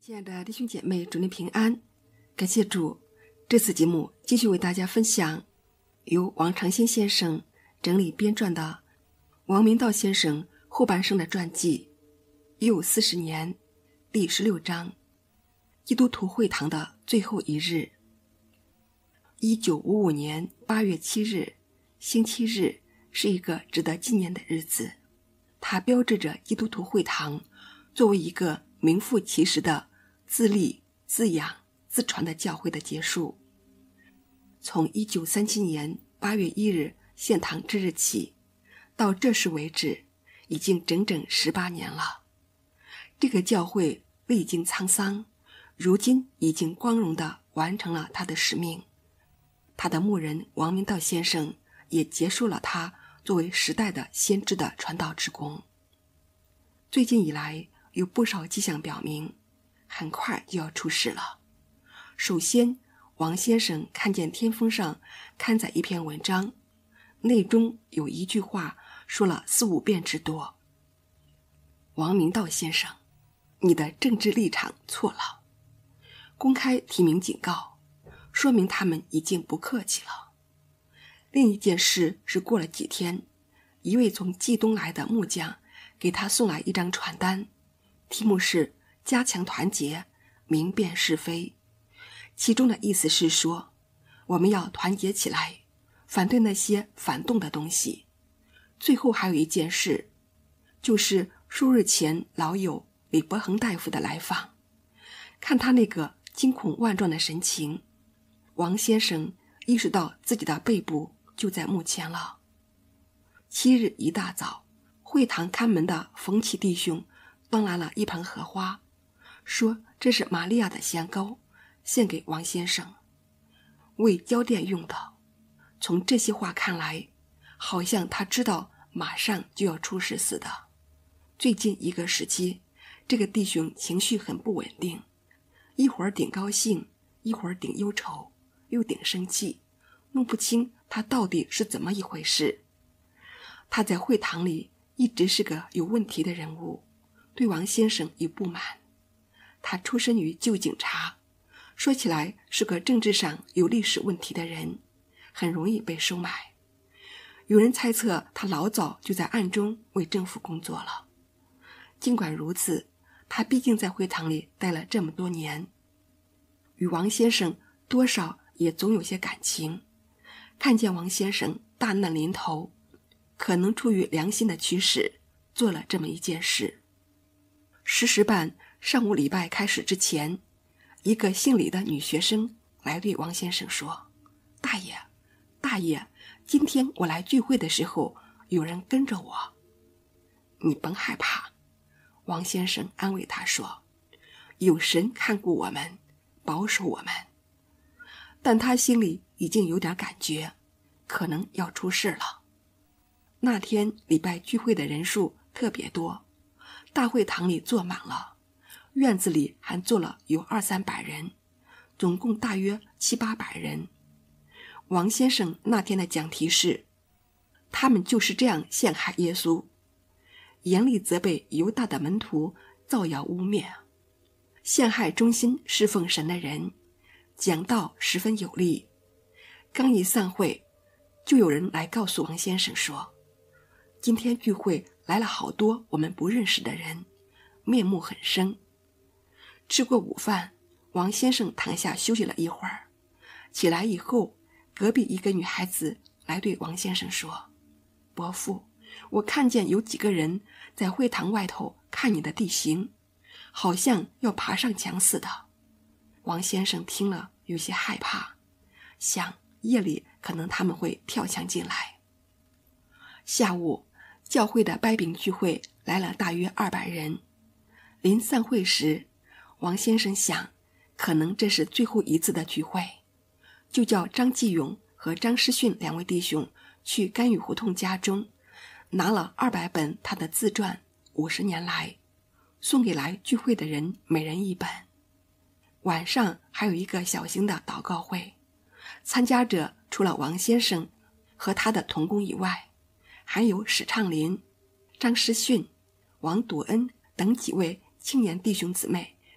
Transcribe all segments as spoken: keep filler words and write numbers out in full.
亲爱的弟兄姐妹，主内平安，感谢主。这次节目继续为大家分享由王长新先生整理编撰的王明道先生后半生的传记又四十年第十六章，基督徒会堂的最后一日。一九五五年八月七日，星期日，是一个值得纪念的日子，它标志着基督徒会堂作为一个名副其实的自立、自养、自传的教会的结束。从一九三七年八月一日献堂之日起，到这时为止，已经整整十八年了。这个教会历经沧桑，如今已经光荣地完成了他的使命。他的牧人王明道先生也结束了他作为时代的先知的传道之功。最近以来，有不少迹象表明很快就要出事了。首先，王先生看见天风上刊载一篇文章，内中有一句话说了四五遍之多：王明道先生，你的政治立场错了。公开提名警告，说明他们已经不客气了。另一件事是，过了几天，一位从冀东来的木匠给他送来一张传单，题目是加强团结，明辨是非。其中的意思是说，我们要团结起来，反对那些反动的东西。最后还有一件事，就是数日前老友李伯恒大夫的来访，看他那个惊恐万状的神情，王先生意识到自己的背部就在墓前了。七日一大早，会堂看门的冯启弟兄端来了一盆荷花，说这是玛利亚的香膏，献给王先生，为交奠用的。从这些话看来，好像他知道马上就要出事似的。最近一个时期，这个弟兄情绪很不稳定，一会儿顶高兴，一会儿顶忧愁，又顶生气，弄不清他到底是怎么一回事。他在会堂里一直是个有问题的人物，对王先生有不满。他出身于旧警察，说起来是个政治上有历史问题的人，很容易被收买。有人猜测他老早就在暗中为政府工作了。尽管如此，他毕竟在会堂里待了这么多年，与王先生多少也总有些感情。看见王先生大难临头，可能出于良心的驱使，做了这么一件事。十时半上午礼拜开始之前，一个姓李的女学生来对王先生说：大爷，大爷，今天我来聚会的时候，有人跟着我。你甭害怕，王先生安慰他说，有神看顾我们，保守我们。但他心里已经有点感觉，可能要出事了。那天礼拜聚会的人数特别多，大会堂里坐满了，院子里还坐了有二三百人，总共大约七八百人。王先生那天的讲题是，他们就是这样陷害耶稣，严厉责备犹大的门徒造谣污蔑，陷害忠心侍奉神的人，讲道十分有力。刚一散会，就有人来告诉王先生说，今天聚会来了好多我们不认识的人，面目很生。吃过午饭，王先生躺下休息了一会儿，起来以后，隔壁一个女孩子来对王先生说，伯父，我看见有几个人在会堂外头看你的地形，好像要爬上墙似的。王先生听了有些害怕，想夜里可能他们会跳墙进来。下午教会的掰饼聚会来了大约二百人。临散会时，王先生想，可能这是最后一次的聚会，就叫张继勇和张师训两位弟兄去甘雨胡同家中，拿了二百本他的自传，五十年来，送给来聚会的人每人一本。晚上还有一个小型的祷告会，参加者除了王先生和他的同工以外，还有史畅林、张师训、王笃恩等几位青年弟兄姊妹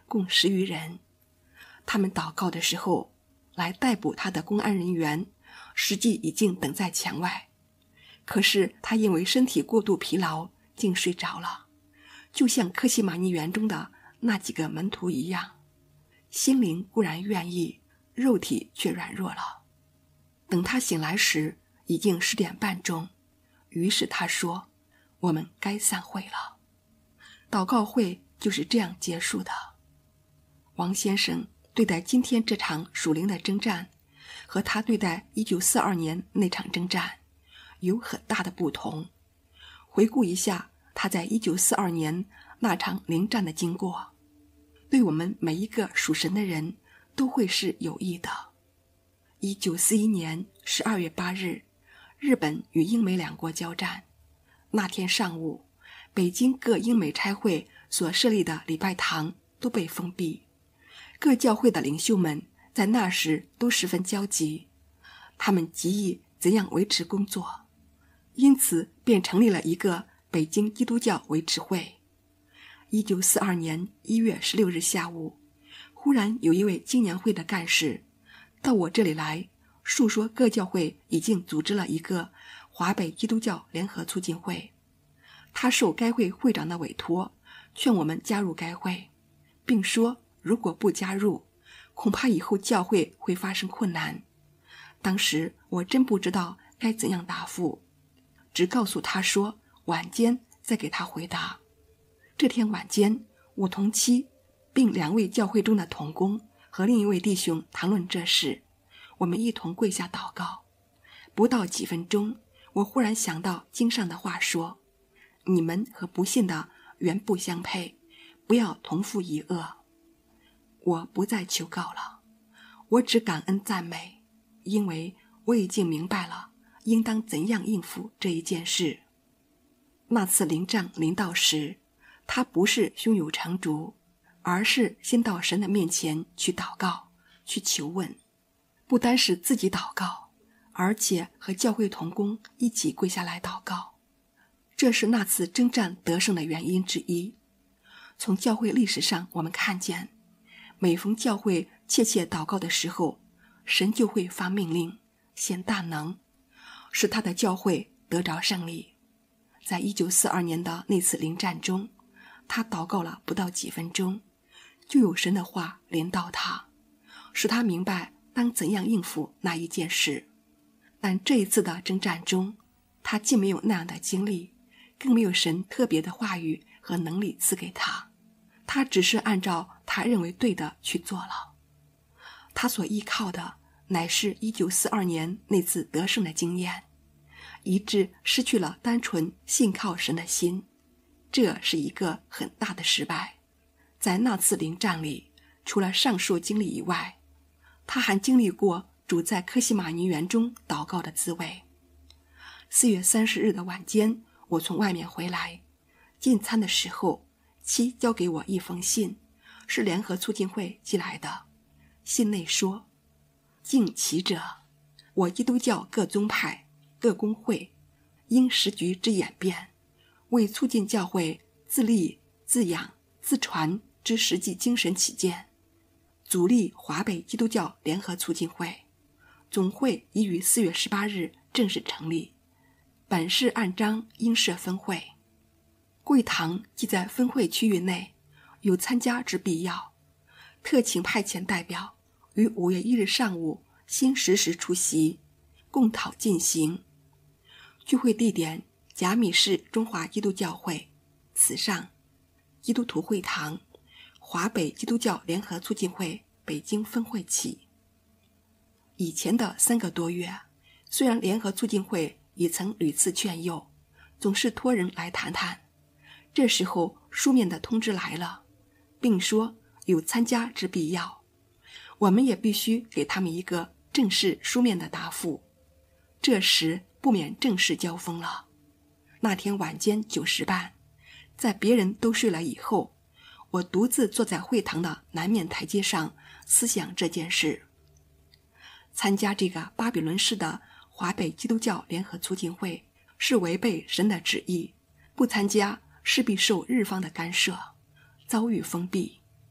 共十余人。他们祷告的时候，来逮捕他的公安人员实际已经等在墙外，可是他因为身体过度疲劳，竟睡着了，就像客西马尼园中的那几个门徒一样，心灵固然愿意，肉体却软弱了。等他醒来时，已经十点半钟，于是他说：“我们该散会了。”祷告会就是这样结束的。王先生对待今天这场属灵的征战，和他对待一九四二年那场征战有很大的不同。回顾一下他在一九四二年那场灵战的经过，对我们每一个属神的人都会是有益的。一九四一年十二月八日，日本与英美两国交战。那天上午，北京各英美差会所设立的礼拜堂都被封闭，各教会的领袖们在那时都十分焦急，他们急于怎样维持工作，因此便成立了一个北京基督教维持会。一九四二年一月十六日下午，忽然有一位青年会的干事到我这里来，述说各教会已经组织了一个华北基督教联合促进会。他受该会会长的委托，劝我们加入该会，并说如果不加入，恐怕以后教会会发生困难。当时我真不知道该怎样答复，只告诉他说晚间再给他回答。这天晚间，我同妻并两位教会中的同工和另一位弟兄谈论这事，我们一同跪下祷告。不到几分钟，我忽然想到经上的话说：你们和不信的原不相配，不要同负一恶。我不再求告了，我只感恩赞美，因为我已经明白了应当怎样应付这一件事。那次灵战临到时，他不是胸有成竹，而是先到神的面前去祷告，去求问，不单是自己祷告，而且和教会同工一起跪下来祷告。这是那次征战得胜的原因之一。从教会历史上我们看见，每逢教会切切祷告的时候，神就会发命令，显大能，使他的教会得着胜利。在一九四二年的那次灵战中，他祷告了不到几分钟，就有神的话临到他，使他明白当怎样应付那一件事。但这一次的征战中，他既没有那样的经历，更没有神特别的话语和能力赐给他，他只是按照他认为对的去做了。他所依靠的乃是一九四二年那次得胜的经验，以致失去了单纯信靠神的心，这是一个很大的失败。在那次灵战里，除了上述经历以外，他还经历过主在科西玛尼园中祷告的滋味。四月三十日的晚间，我从外面回来，进餐的时候，妻交给我一封信，是联合促进会寄来的。信内说：敬祈者，我基督教各宗派、各公会因时局之演变，为促进教会自立、自养、自传之实际精神起见，组立华北基督教联合促进会，总会已于四月十八日正式成立。本市按章应设分会，会堂即在分会区域内，有参加之必要。特请派遣代表于五月一日上午新十时出席，共讨进行。聚会地点：甲米市中华基督教会，此上基督徒会堂，华北基督教联合促进会北京分会起。以前的三个多月，虽然联合促进会也曾屡次劝诱，总是托人来谈谈。这时候书面的通知来了，并说有参加之必要，我们也必须给他们一个正式书面的答复。这时不免正式交锋了。那天晚间九时半，在别人都睡了以后，我独自坐在会堂的南面台阶上思想这件事。参加这个巴比伦式的华北基督教联合促进会是违背神的旨意，不参加势必受日方的干涉，遭遇封闭。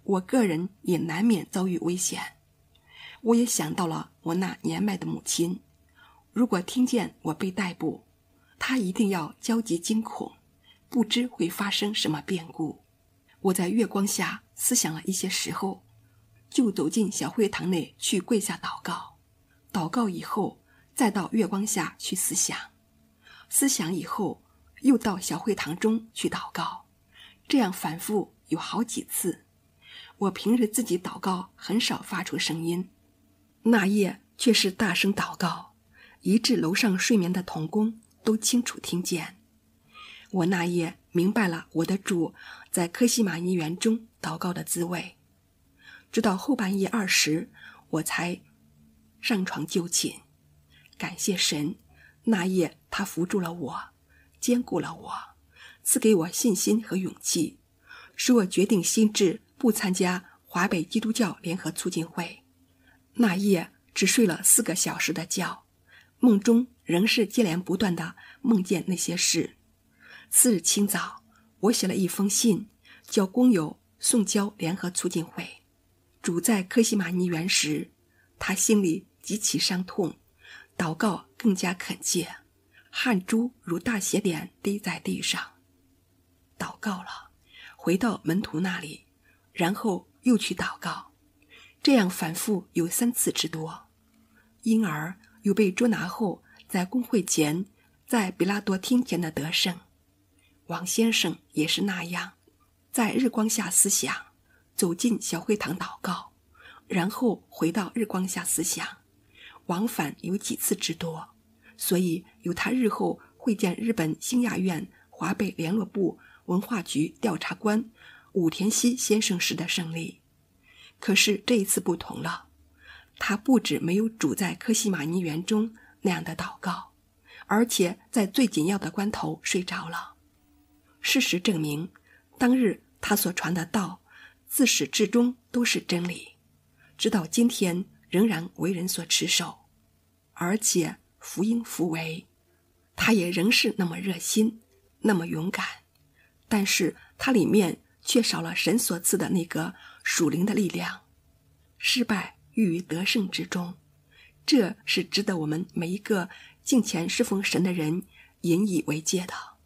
我个人也难免遭遇危险。我也想到了我那年迈的母亲，如果听见我被逮捕，她一定要焦急惊恐，不知会发生什么变故。我在月光下思想了一些时候，就走进小会堂内去跪下祷告，祷告以后再到月光下去思想，思想以后又到小会堂中去祷告，这样反复有好几次。我平日自己祷告很少发出声音，那夜却是大声祷告，以致楼上睡眠的童工都清楚听见。我那夜明白了我的主在科西玛尼园中祷告的滋味，直到后半夜二时，我才上床就寝。感谢神，那夜他扶住了我，坚固了我，赐给我信心和勇气，使我决定心志不参加华北基督教联合促进会。那夜只睡了四个小时的觉，梦中仍是接连不断地梦见那些事。次日清早，我写了一封信，叫工友送交联合促进会。主在科西玛尼园时，他心里极其伤痛，祷告更加恳切，汗珠如大血点滴在地上。祷告了，回到门徒那里，然后又去祷告，这样反复有三次之多。因而又被捉拿后，在公会前，在比拉多厅前的得胜。王先生也是那样，在日光下思想，走进小会堂祷告，然后回到日光下思想，往返有几次之多，所以有他日后会见日本兴亚院华北联络部文化局调查官武田熙先生时的胜利。可是这一次不同了，他不止没有主在科西玛尼园中那样的祷告，而且在最紧要的关头睡着了。事实证明，当日他所传的道自始至终都是真理，直到今天仍然为人所持守，而且福音福为，他也仍是那么热心，那么勇敢，但是他里面却少了神所赐的那个属灵的力量，失败寓于得胜之中。这是值得我们每一个敬虔侍奉神的人引以为戒的。